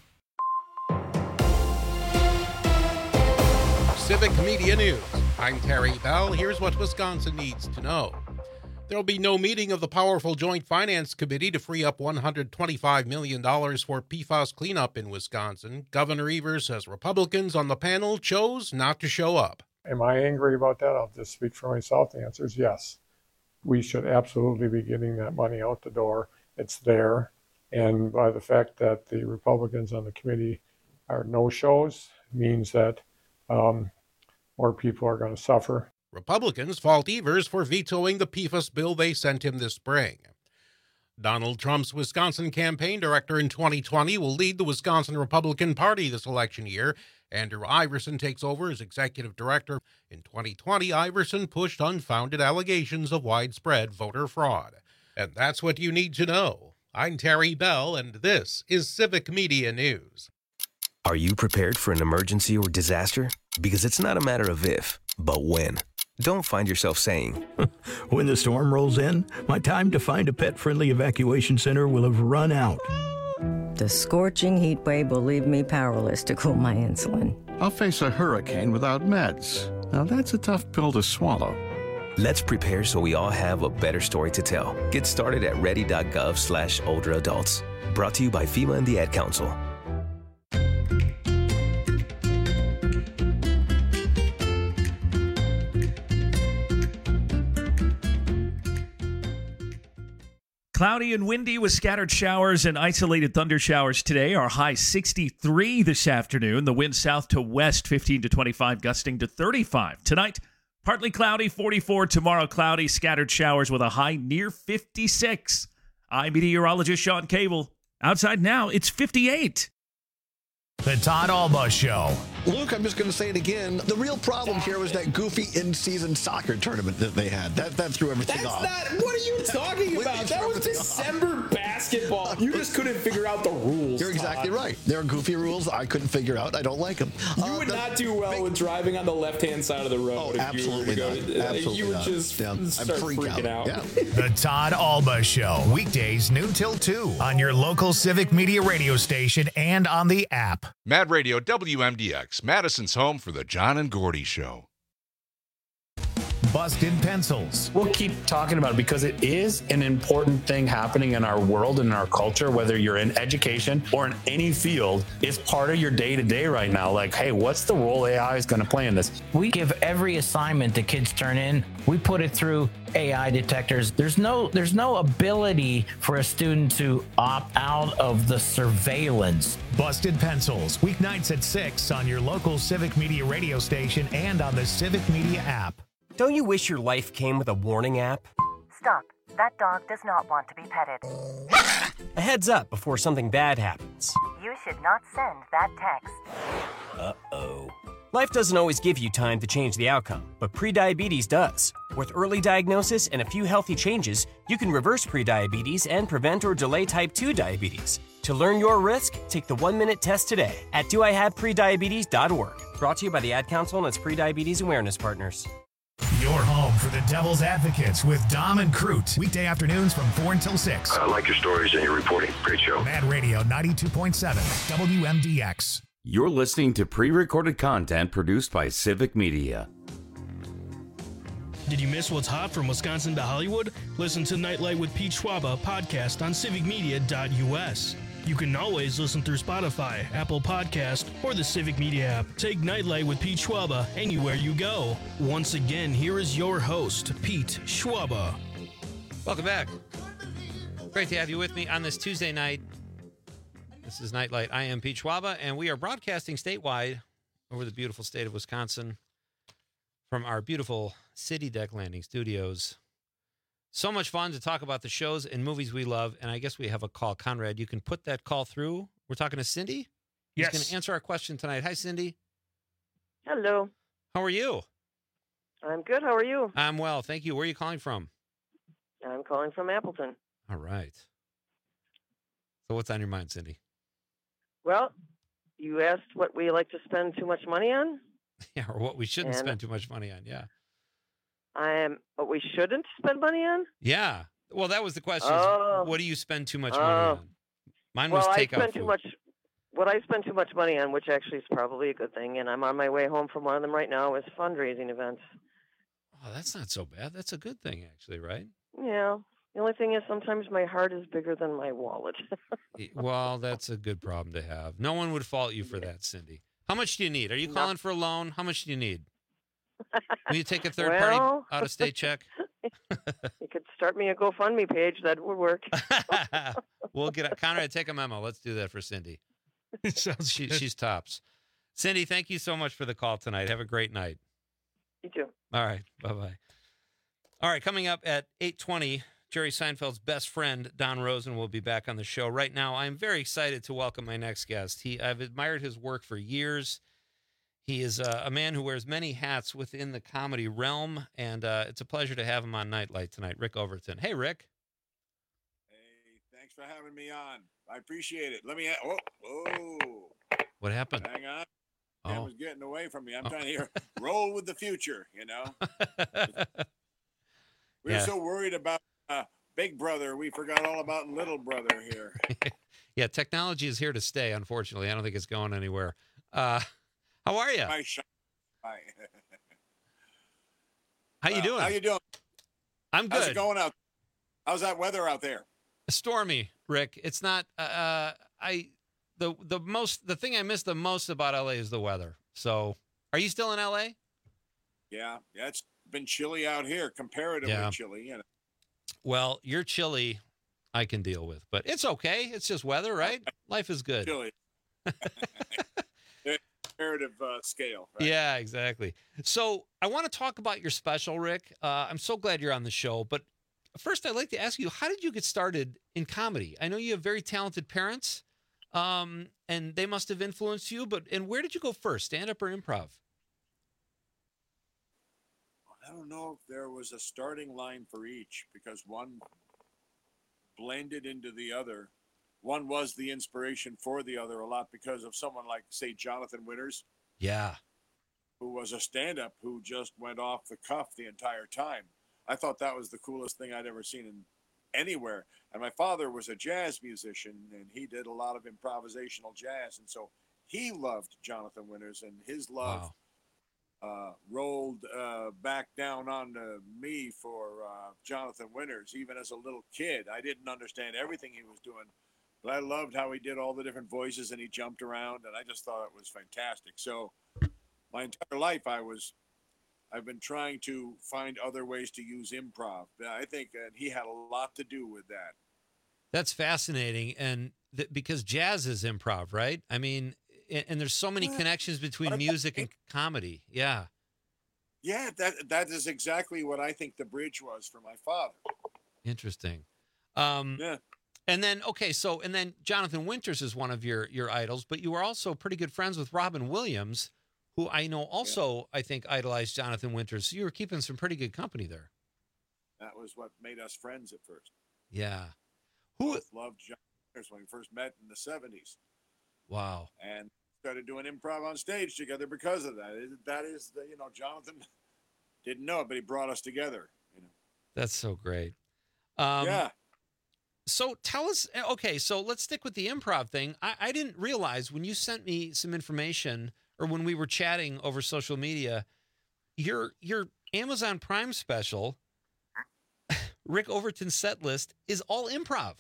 Civic Media News. I'm Terry Bell. Here's what Wisconsin needs to know. There will be no meeting of the powerful Joint Finance Committee to free up $125 million for PFAS cleanup in Wisconsin. Governor Evers says Republicans on the panel chose not to show up. Am I angry about that? I'll just speak for myself. The answer is yes. We should absolutely be getting that money out the door. It's there. And by the fact that the Republicans on the committee are no-shows means that more people are going to suffer. Republicans fault Evers for vetoing the PFAS bill they sent him this spring. Donald Trump's Wisconsin campaign director in 2020 will lead the Wisconsin Republican Party this election year. Andrew Iverson takes over as executive director. In 2020, Iverson pushed unfounded allegations of widespread voter fraud. And that's what you need to know. I'm Terry Bell, and this is Civic Media News. Are you prepared for an emergency or disaster? Because it's not a matter of if, but when. Don't find yourself saying, when the storm rolls in, my time to find a pet-friendly evacuation center will have run out. The scorching heat wave will leave me powerless to cool my insulin. I'll face a hurricane without meds. Now that's a tough pill to swallow. Let's prepare so we all have a better story to tell. Get started at ready.gov/older adults. Brought to you by FEMA and the Ad Council. Cloudy and windy with scattered showers and isolated thunder showers today. Our high 63 this afternoon. The wind south to west 15 to 25, gusting to 35. Tonight, partly cloudy, 44. Tomorrow, cloudy, scattered showers with a high near 56. I'm meteorologist Sean Cable. Outside now, it's 58. The Todd Alba Show. Luke, I'm just going to say it again. The real problem here was that goofy in-season soccer tournament that they had. That threw everything off. What are you talking about? That was December basketball. You just couldn't figure out the rules. You're exactly right. There are goofy rules I couldn't figure out. I don't like them. You would not do well with driving on the left-hand side of the road. Oh, absolutely not. Absolutely you would just start freaking out. Yeah. The Todd Alba Show. Weekdays noon till 2 on your local Civic Media radio station and on the app. Mad Radio WMDX, Madison's home for the John and Gordy Show. Busted Pencils. We'll keep talking about it because it is an important thing happening in our world and in our culture, whether you're in education or in any field. It's part of your day-to-day right now. Like, hey, what's the role AI is going to play in this? We give every assignment the kids turn in, we put it through AI detectors. There's no ability for a student to opt out of the surveillance. Busted Pencils, weeknights at 6 on your local Civic Media radio station and on the Civic Media app. Don't you wish your life came with a warning app? Stop. That dog does not want to be petted. A heads up before something bad happens. You should not send that text. Uh-oh. Life doesn't always give you time to change the outcome, but prediabetes does. With early diagnosis and a few healthy changes, you can reverse prediabetes and prevent or delay type 2 diabetes. To learn your risk, take the 1-minute test today at doihaveprediabetes.org. Brought to you by the Ad Council and its prediabetes awareness partners. Your home for the Devil's Advocates with Dom and Crute. Weekday afternoons from 4 until 6. I like your stories and your reporting. Great show. Mad Radio 92.7 WMDX. You're listening to pre-recorded content produced by Civic Media. Did you miss what's hot from Wisconsin to Hollywood? Listen to Nightlight with Pete Schwaba podcast on civicmedia.us. You can always listen through Spotify, Apple Podcast, or the Civic Media app. Take Nightlight with Pete Schwaba anywhere you go. Once again, here is your host, Pete Schwaba. Welcome back. Great to have you with me on this Tuesday night. This is Nightlight. I am Pete Schwaba, and we are broadcasting statewide over the beautiful state of Wisconsin from our beautiful City Deck Landing studios. So much fun to talk about the shows and movies we love, and I guess we have a call. Conrad, you can put that call through. We're talking to Cindy? Yes. She's going to answer our question tonight. Hi, Cindy. Hello. How are you? I'm good. How are you? I'm well, thank you. Where are you calling from? I'm calling from Appleton. All right. So what's on your mind, Cindy? Well, you asked what we like to spend too much money on? Yeah, or what we shouldn't spend too much money on, yeah. What we shouldn't spend money on? Yeah. Well, that was the question. Oh. What do you spend too much money on? Mine was takeout food. What I spend too much money on, which actually is probably a good thing, and I'm on my way home from one of them right now, is fundraising events. Oh, that's not so bad. That's a good thing, actually, right? Yeah. The only thing is sometimes my heart is bigger than my wallet. Well, that's a good problem to have. No one would fault you for that, Cindy. How much do you need? Are you calling for a loan? How much do you need? Will you take a third-party out-of-state check? You could start me a GoFundMe page. That would work. We'll get Conrad, take a memo. Let's do that for Cindy. She's tops. Cindy, thank you so much for the call tonight. Have a great night. You too. All right. Bye-bye. All right, coming up at 8:20, Jerry Seinfeld's best friend, Don Rosen, will be back on the show. Right now, I'm very excited to welcome my next guest. I've admired his work for years. He is a man who wears many hats within the comedy realm, and it's a pleasure to have him on Nightlight tonight, Rick Overton. Hey, Rick. Hey, thanks for having me on. I appreciate it. Let me. What happened? Hang on. I was getting away from me. I'm trying to hear roll with the future, you know. We're so worried about Big Brother, we forgot all about Little Brother here. Yeah, technology is here to stay, unfortunately. I don't think it's going anywhere. How are you? Hi. How you doing? How you doing? I'm good. How's it going out? How's that weather out there? Stormy, Rick. It's not the thing I miss the most about LA is the weather. So, are you still in LA? Yeah, it's been chilly out here, comparatively chilly, you know. Well, you're chilly, I can deal with, but it's okay. It's just weather, right? Life is good. Chilly. Comparative scale. Right? Yeah, exactly. So I want to talk about your special, Rick. I'm so glad you're on the show. But first, I'd like to ask you, how did you get started in comedy? I know you have very talented parents, and they must have influenced you. And where did you go first, stand-up or improv? I don't know if there was a starting line for each because one blended into the other. One was the inspiration for the other a lot because of someone like, say, Jonathan Winters. Yeah. Who was a stand-up who just went off the cuff the entire time. I thought that was the coolest thing I'd ever seen anywhere. And my father was a jazz musician, and he did a lot of improvisational jazz. And so he loved Jonathan Winters, and his love rolled back down onto me for Jonathan Winters. Even as a little kid, I didn't understand everything he was doing, but I loved how he did all the different voices and he jumped around, and I just thought it was fantastic. So my entire life I've been trying to find other ways to use improv. I think that he had a lot to do with that. That's fascinating, and because jazz is improv, right? I mean, and there's so many connections between music and comedy. Yeah. Yeah, that is exactly what I think the bridge was for my father. Interesting. Yeah. And then, and then Jonathan Winters is one of your idols, but you were also pretty good friends with Robin Williams, who I know also, I think, idolized Jonathan Winters. So you were keeping some pretty good company there. That was what made us friends at first. Yeah. Who loved Jonathan Winters when we first met in the 70s. Wow. And started doing improv on stage together because of that. That is, Jonathan didn't know it, but he brought us together. That's so great. Yeah. So tell us, okay, so let's stick with the improv thing. I didn't realize when you sent me some information or when we were chatting over social media, your Amazon Prime special, Rick Overton's set list, is all improv.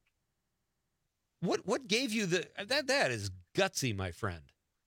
What gave you that is gutsy, my friend.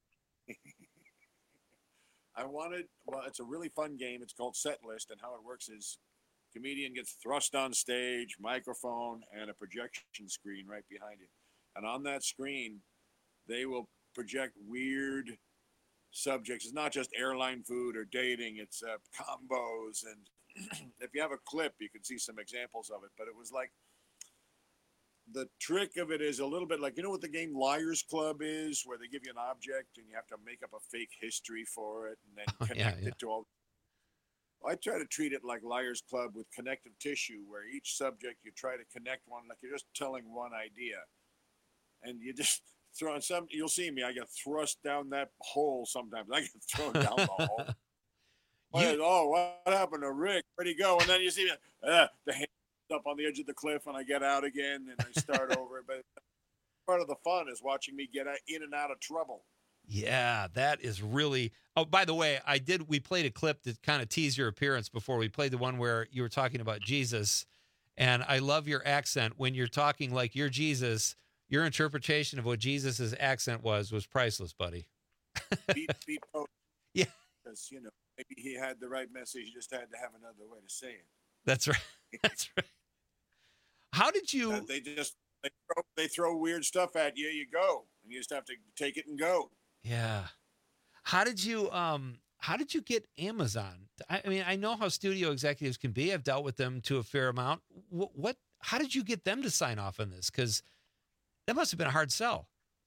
It's a really fun game. It's called Set List, and how it works is comedian gets thrust on stage, microphone, and a projection screen right behind you. And on that screen, they will project weird subjects. It's not just airline food or dating. It's combos. And if you have a clip, you can see some examples of it. But it was like, the trick of it is a little bit like, you know what the game Liars Club is, where they give you an object and you have to make up a fake history for it and then connect it to all. I try to treat it like Liars Club with connective tissue, where each subject you try to connect one, like you're just telling one idea. And you just throw in some, you'll see me, I get thrust down that hole sometimes. I get thrown down the hole. What happened to Rick? Where'd he go? And then you see me, the hand up on the edge of the cliff and I get out again and I start over. But part of the fun is watching me get in and out of trouble. Yeah, that is really. Oh, by the way, we played a clip to kind of tease your appearance before. We played the one where you were talking about Jesus, and I love your accent when you're talking like you're Jesus. Your interpretation of what Jesus's accent was priceless, buddy. beat yeah, because maybe he had the right message. He just had to have another way to say it. That's right. That's right. How did you? They throw weird stuff at you. You go, and you just have to take it and go. Yeah. How did you get Amazon? I mean, I know how studio executives can be. I've dealt with them to a fair amount. How did you get them to sign off on this? Because that must have been a hard sell.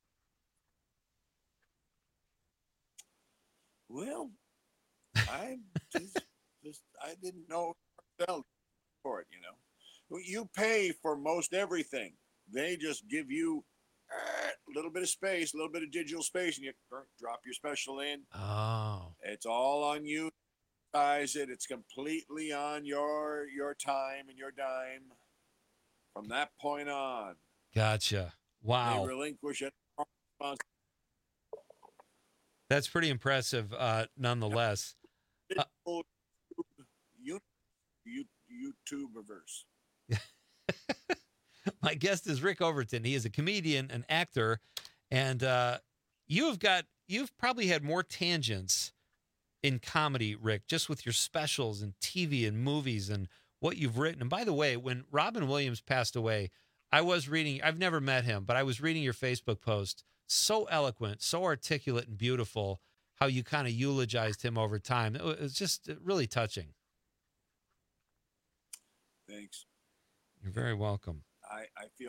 Well, I didn't know sell for it, You pay for most everything. They just give you a little bit of space, a little bit of digital space, and you drop your special in. Oh. It's all on you. It's completely on your time and your dime from that point on. Gotcha. Wow. They relinquish it. That's pretty impressive, nonetheless. YouTuberverse. My guest is Rick Overton. He is a comedian, an actor, and you've probably had more tangents in comedy, Rick, just with your specials and TV and movies and what you've written. And by the way, when Robin Williams passed away, I've never met him, but I was reading your Facebook post. So eloquent, so articulate and beautiful, how you kind of eulogized him over time. It was just really touching. Thanks. You're very welcome. I feel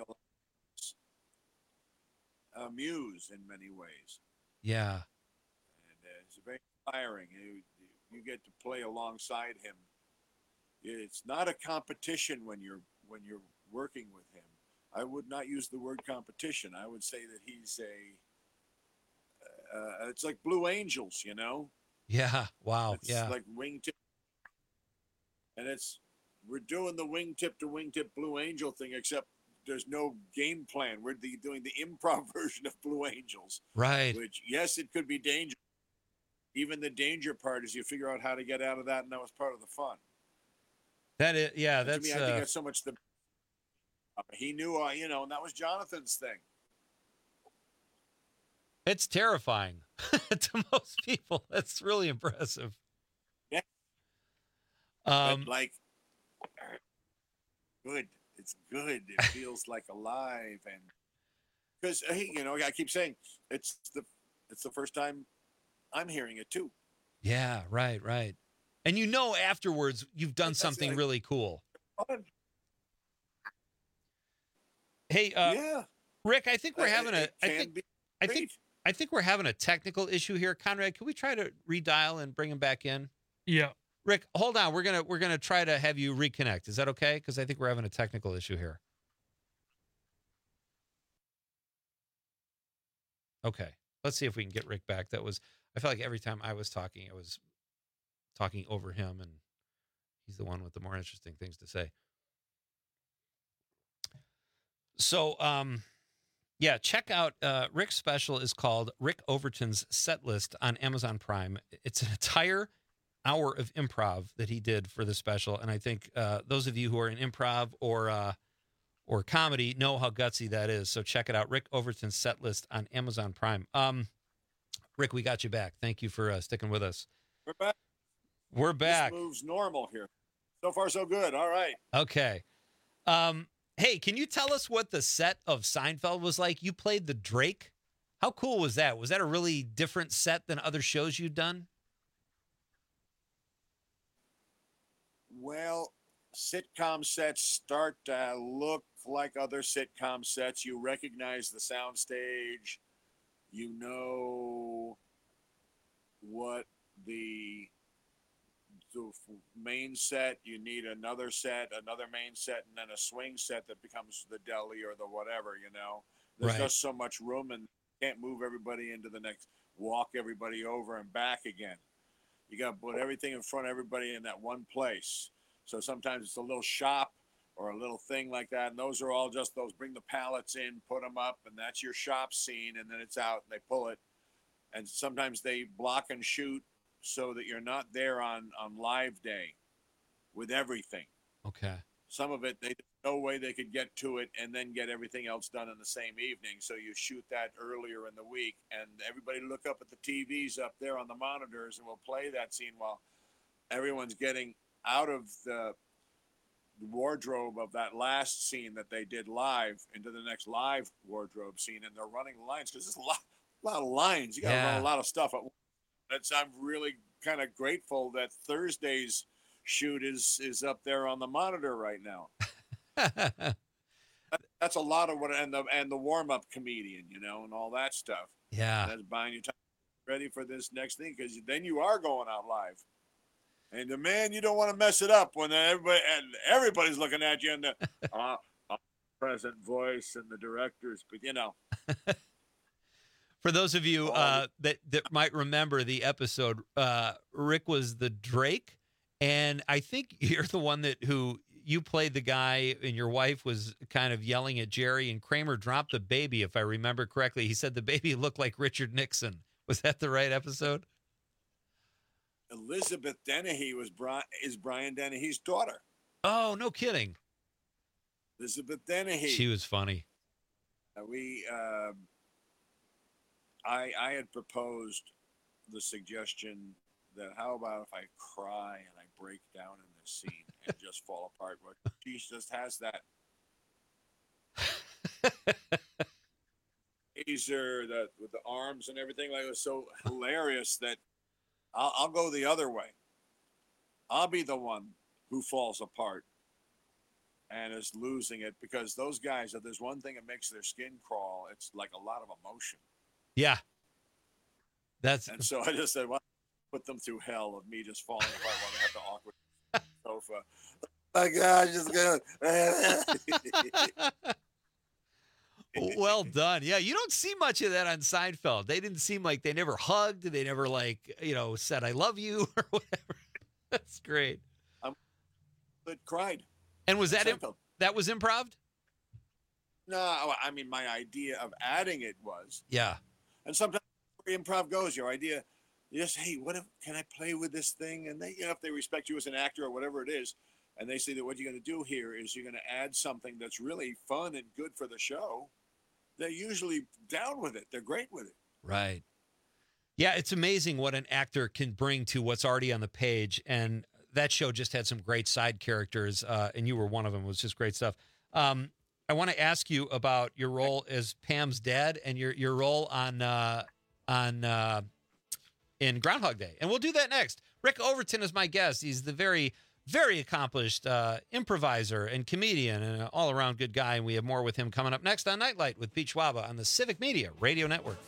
amused in many ways. Yeah. And it's very inspiring. You get to play alongside him. It's not a competition when you're working with him. I would not use the word competition. I would say that he's it's like Blue Angels, Yeah. Wow. It's yeah. like wingtip. And we're doing the wingtip to wingtip Blue Angel thing, except there's no game plan. We're doing the improv version of Blue Angels. Right. Which, yes, it could be dangerous. Even the danger part is you figure out how to get out of that, and that was part of the fun. That is, yeah. To me, I think that's so much he knew, and that was Jonathan's thing. It's terrifying to most people. That's really impressive. Yeah. But good. It's good. It feels like alive, and because I keep saying it's the first time I'm hearing it too. Yeah. Right. And afterwards you've done something really cool. Hey, Rick, I think we're having I think we're having a technical issue here. Conrad, can we try to redial and bring him back in? Yeah. Rick, hold on. We're gonna try to have you reconnect. Is that okay? Because I think we're having a technical issue here. Okay. Let's see if we can get Rick back. I felt like every time I was talking over him, and he's the one with the more interesting things to say. So, yeah, check out Rick's special is called Rick Overton's Set List on Amazon Prime. It's an entire hour of improv that he did for the special, and I think those of you who are in improv or comedy know how gutsy that is. So check it out, Rick Overton's Set List on Amazon Prime. Rick, we got you back. Thank you for sticking with us. We're back. We're back. This moves normal here. So far, so good. All right. Okay. Hey, can you tell us what the set of Seinfeld was like? You played the Drake. How cool was that? Was that a really different set than other shows you'd done? Well, sitcom sets start to look like other sitcom sets. You recognize the soundstage. You know what the main set, you need another main set, and then a swing set that becomes the deli or the whatever, you know. There's Right. just so much room, and you can't move everybody into the next, walk everybody over and back again. You got to put everything in front of everybody in that one place. So sometimes it's a little shop or a little thing like that, and those are all just those, bring the pallets in, put them up, and that's your shop scene, and then it's out, and they pull it. And sometimes they block and shoot so that you're not there on live day with everything. Okay. Some of it, there's no way they could get to it and then get everything else done in the same evening. So you shoot that earlier in the week, and everybody look up at the TVs up there on the monitors, and we'll play that scene while everyone's getting out of the wardrobe of that last scene that they did live into the next live wardrobe scene, and they're running lines because there's a lot of lines. You got to run a lot of stuff at once. I'm really kind of grateful that Thursday's shoot is up there on the monitor right now. That's a lot of what, and the warm-up comedian, you know, and all that stuff. Yeah. That's buying you time ready for this next thing, because then you are going out live. And the man, you don't want to mess it up when everybody's looking at you, and the present voice and the directors, but you know. For those of you that might remember the episode, Rick was the Drake, and I think you're the one who you played the guy, and your wife was kind of yelling at Jerry, and Kramer dropped the baby, if I remember correctly. He said the baby looked like Richard Nixon. Was that the right episode? Elizabeth Dennehy is Brian Dennehy's daughter. Oh, no kidding. Elizabeth Dennehy. She was funny. I had proposed the suggestion that how about if I cry and I break down in this scene and just fall apart? But she just has that laser with the arms and everything. Like, it was so hilarious that I'll go the other way. I'll be the one who falls apart and is losing it, because those guys, if there's one thing that makes their skin crawl, it's like a lot of emotion. Yeah. And so I just said, well, put them through hell of me just falling apart while they have the awkward sofa. My God, just Well done. Yeah, you don't see much of that on Seinfeld. They didn't seem like, they never hugged. They never said, I love you or whatever. That's great. But cried. And was that that was improv? No, I mean, my idea of adding it was. Yeah. And sometimes where improv goes, your idea, you just, hey, can I play with this thing? And they, if they respect you as an actor or whatever it is, and they say that what you're going to do here is you're going to add something that's really fun and good for the show, they're usually down with it. They're great with it. Right. Yeah, it's amazing what an actor can bring to what's already on the page. And that show just had some great side characters, and you were one of them. It was just great stuff. I want to ask you about your role as Pam's dad and your role in Groundhog Day. And we'll do that next. Rick Overton is my guest. He's the very, very accomplished improviser and comedian and an all-around good guy. And we have more with him coming up next on Nightlight with Pete Schwaba on the Civic Media Radio Network.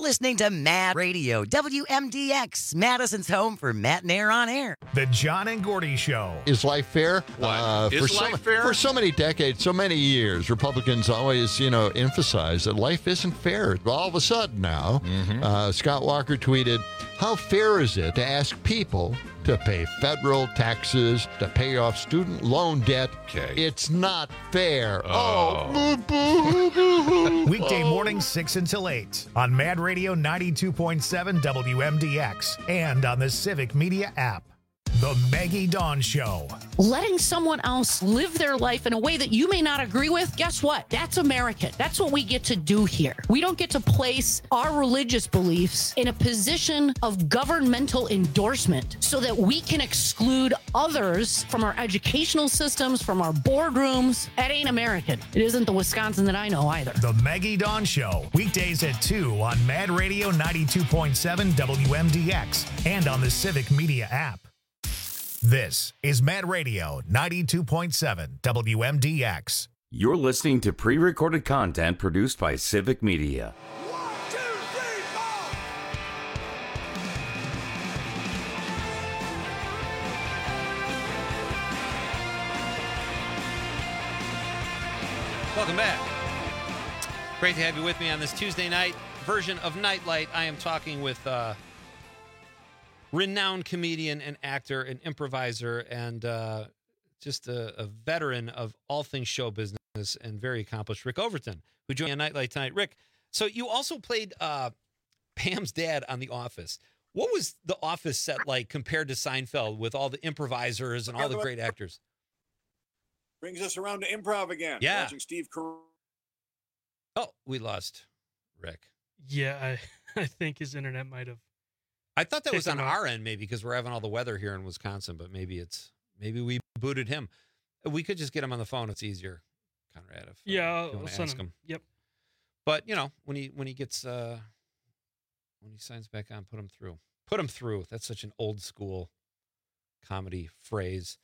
listening to Mad Radio, WMDX, Madison's home for Matt and Air on Air. The John and Gordy Show. Is life fair? What? Is life fair? For so many decades, so many years, Republicans always, emphasize that life isn't fair. All of a sudden now, Scott Walker tweeted, "How fair is it to ask people to pay federal taxes, to pay off student loan debt? Okay. It's not fair." Weekday mornings 6 until 8 on Mad Radio 92.7 WMDX and on the Civic Media app. The Maggie Dawn Show. Letting someone else live their life in a way that you may not agree with, guess what? That's American. That's what we get to do here. We don't get to place our religious beliefs in a position of governmental endorsement so that we can exclude others from our educational systems, from our boardrooms. That ain't American. It isn't the Wisconsin that I know either. The Maggie Dawn Show. Weekdays at 2 on Mad Radio 92.7 WMDX and on the Civic Media app. This is Mad Radio 92.7 WMDX. You're listening to pre-recorded content produced by Civic Media. Welcome back. Great to have you with me on this Tuesday night version of Nightlight. I am talking with renowned comedian and actor and improviser and just a veteran of all things show business and very accomplished Rick Overton, who joined me on Nightlight tonight. Rick, so you also played Pam's dad on The Office. What was The Office set like compared to Seinfeld with all the improvisers and all the great actors? Brings us around to improv again. Yeah. Watching Steve Carell. Oh, we lost Rick. Yeah, I think his internet might have. I thought that was on our end, maybe because we're having all the weather here in Wisconsin, but maybe we booted him. We could just get him on the phone. It's easier, Conrad. If, yeah, I'll send him. Yep. But when he gets when he signs back on, put him through. Put him through. That's such an old school comedy phrase.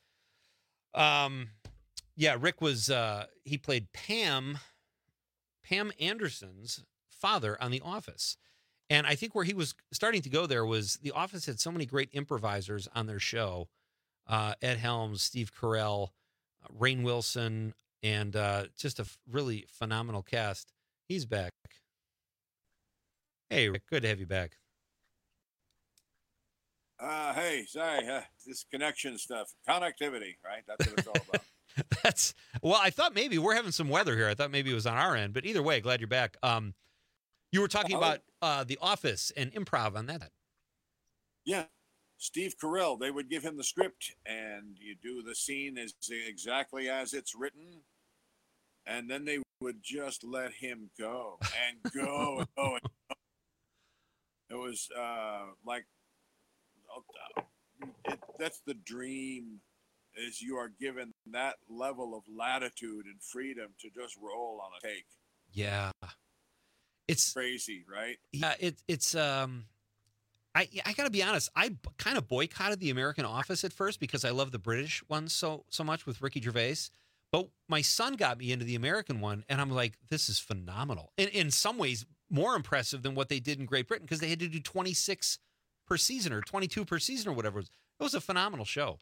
Yeah, Rick was he played Pam Anderson's father on The Office. And I think where he was starting to go there was The Office had so many great improvisers on their show. Ed Helms, Steve Carell, Rainn Wilson, and just a really phenomenal cast. He's back. Hey, Rick, good to have you back. Hey, sorry, this connection stuff. Connectivity, right? That's what it's all about. I thought maybe we're having some weather here. I thought maybe it was on our end. But either way, glad you're back. You were talking about The Office and improv on that. Yeah. Steve Carell, they would give him the script, and you do the scene exactly as it's written, and then they would just let him go and go and go. And go. It was that's the dream, is you are given that level of latitude and freedom to just roll on a take. Yeah. It's crazy, right? Yeah, it's I got to be honest, I kind of boycotted the American Office at first because I love the British one so much with Ricky Gervais. But my son got me into the American one, and I'm like, this is phenomenal. In some ways, more impressive than what they did in Great Britain, because they had to do 26 per season or 22 per season or whatever. It was a phenomenal show.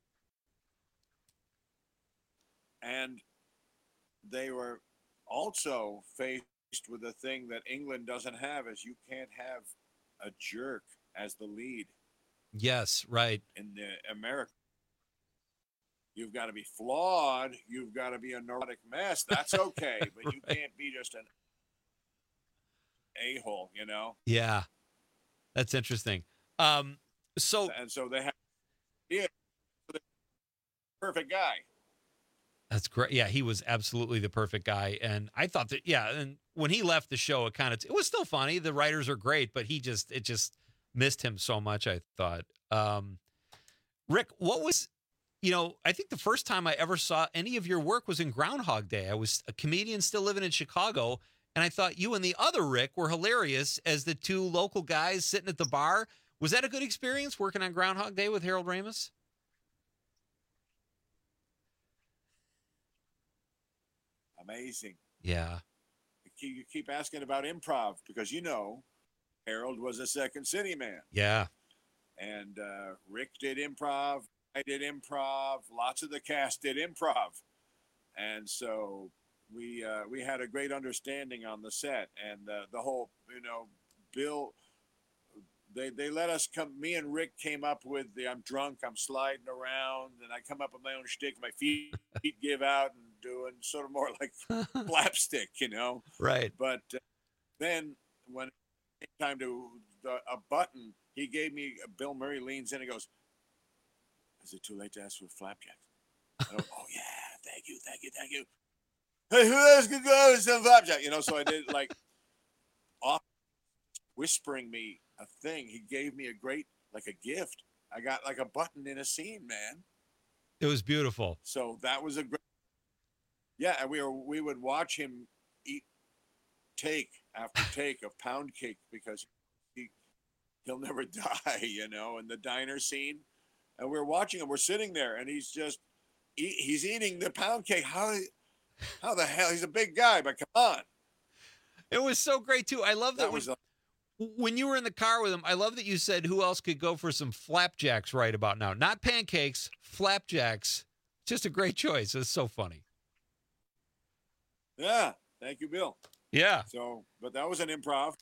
And they were also faced with a thing that England doesn't have, is you can't have a jerk as the lead. Yes, right. In the America, you've got to be flawed. You've got to be a neurotic mess. That's okay, but right. You can't be just an a-hole, Yeah, that's interesting. So they have the perfect guy. That's great. Yeah, he was absolutely the perfect guy. And I thought that, and when he left the show, it was still funny. The writers are great, but it just missed him so much, I thought. Rick, what was, I think the first time I ever saw any of your work was in Groundhog Day. I was a comedian still living in Chicago, and I thought you and the other Rick were hilarious as the two local guys sitting at the bar. Was that a good experience working on Groundhog Day with Harold Ramis? Amazing. Yeah. You keep asking about improv because, Harold was a Second City man. Yeah. And Rick did improv. I did improv. Lots of the cast did improv. And so we had a great understanding on the set. And the whole, Bill, they let us come. Me and Rick came up with the I'm drunk, I'm sliding around, and I come up with my own shtick. My feet give out and doing sort of more like slapstick, Right. But then when it came time to a button, he gave me, Bill Murray leans in and goes, "Is it too late to ask for flapjacks?" I go, "Oh, yeah, thank you. Hey, who else could go with some flapjack?" So I did like off whispering me a thing. He gave me a great, like a gift. I got like a button in a scene, man. It was beautiful. So that was a great, yeah. And we would watch him eat take after take of pound cake because he'll never die, in the diner scene. And we're watching him. We're sitting there, and he's just he's eating the pound cake. How the hell? He's a big guy, but come on. It was so great too. I love that when you were in the car with him. I love that you said, "Who else could go for some flapjacks right about now?" Not pancakes, flapjacks. Just a great choice. It's so funny. Yeah, thank you, Bill. Yeah. So, but that was an improv.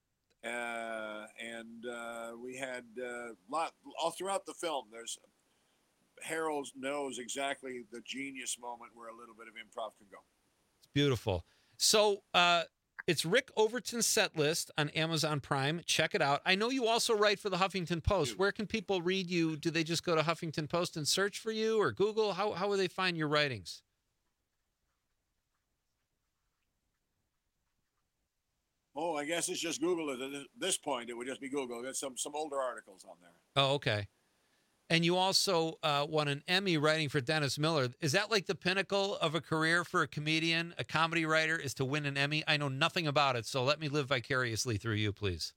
And we had lot all throughout the film. There's Harold knows exactly the genius moment where a little bit of improv can go. It's beautiful. So it's Rick Overton's Set List on Amazon Prime. Check it out. I know you also write for the Huffington Post. Where can people read you? Do they just go to Huffington Post and search for you, or Google? How will they find your writings? Oh, I guess it's just Google. At this point, it would just be Google. There's some older articles on there. Oh, okay. And you also won an Emmy writing for Dennis Miller. Is that like the pinnacle of a career for a comedian, a comedy writer, is to win an Emmy? I know nothing about it, so let me live vicariously through you, please.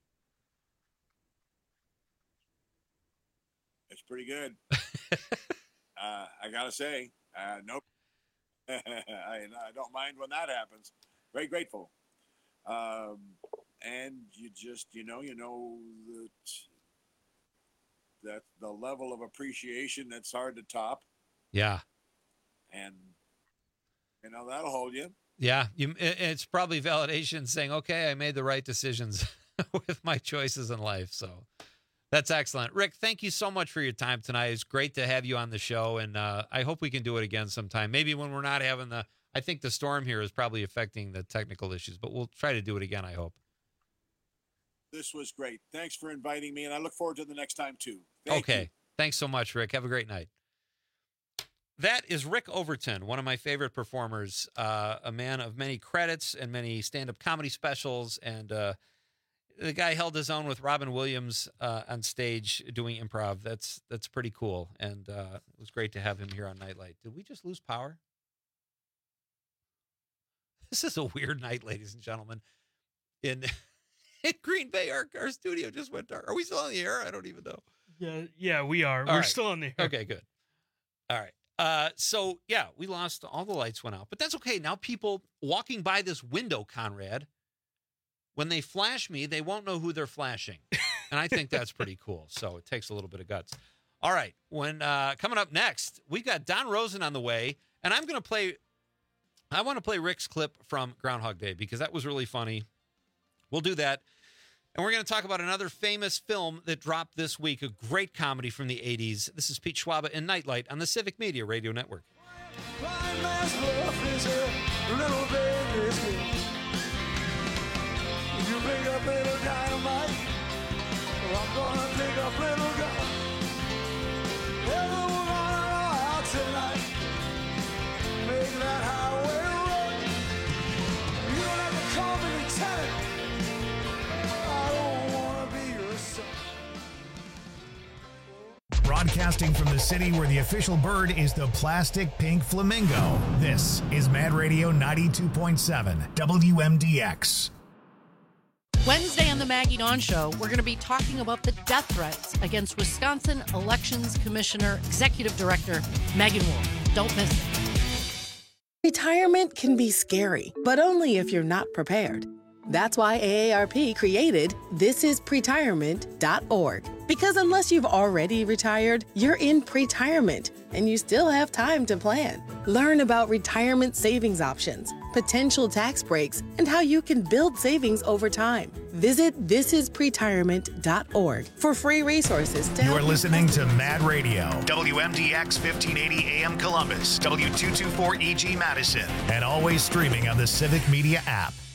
It's pretty good. I got to say, nope. I don't mind when that happens. Very grateful. And you just, that the level of appreciation that's hard to top. Yeah. And, that'll hold you. Yeah. It's probably validation saying, okay, I made the right decisions with my choices in life. So that's excellent. Rick, thank you so much for your time tonight. It's great to have you on the show. And I hope we can do it again sometime. Maybe when we're not having I think the storm here is probably affecting the technical issues, but we'll try to do it again, I hope. This was great. Thanks for inviting me, and I look forward to the next time, too. Thank you. Thanks so much, Rick. Have a great night. That is Rick Overton, one of my favorite performers, a man of many credits and many stand-up comedy specials, and the guy held his own with Robin Williams on stage doing improv. That's pretty cool, and it was great to have him here on Nightlight. Did we just lose power? This is a weird night, ladies and gentlemen. In Green Bay, our studio just went dark. Are we still on the air? I don't even know. Yeah, we are. We're still on the air. Okay, good. All right. So, yeah, we lost. All the lights went out. But that's okay. Now people walking by this window, Conrad, when they flash me, they won't know who they're flashing. And I think that's pretty cool. So it takes a little bit of guts. All right. Coming up next, we've got Don Rosen on the way. And I want to play Rick's clip from Groundhog Day because that was really funny. We'll do that. And we're going to talk about another famous film that dropped this week, a great comedy from the 80s. This is Pete Schwaba in Nightlight on the Civic Media Radio Network. Broadcasting from the city where the official bird is the plastic pink flamingo. This is Mad Radio 92.7 WMDX. Wednesday on the Maggie Dawn Show, we're going to be talking about the death threats against Wisconsin Elections Commissioner Executive Director Megan Wolf. Don't miss it. Retirement can be scary, but only if you're not prepared. That's why AARP created thisispretirement.org. Because unless you've already retired, you're in pretirement, and you still have time to plan. Learn about retirement savings options, potential tax breaks, and how you can build savings over time. Visit thisispretirement.org for free resources to help. You're listening to Mad Radio, WMDX 1580 AM Columbus, W224 EG Madison, and always streaming on the Civic Media app.